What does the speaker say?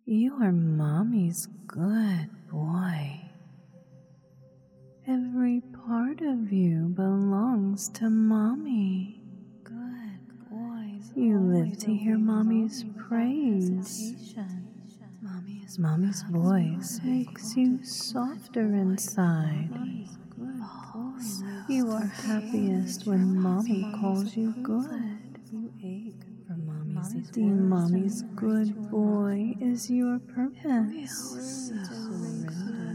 You are Mommy's good boy. Every part of you belongs to Mommy. Good boys. You live to hear Mommy's praise. Mommy's voice makes you softer inside. You are happiest when Mommy calls you good. Being Mommy's good boy is your purpose.